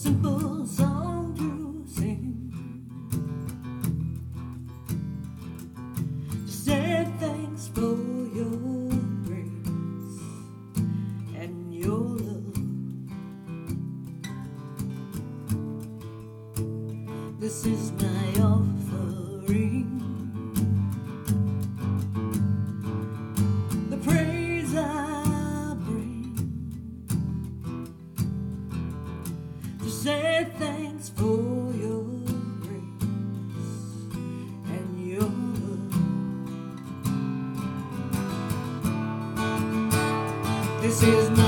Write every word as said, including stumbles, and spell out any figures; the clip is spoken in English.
simple song to sing, to say thanks for your grace and your love. This is my offering, the praise I bring, to say thanks for your grace and your love. This is my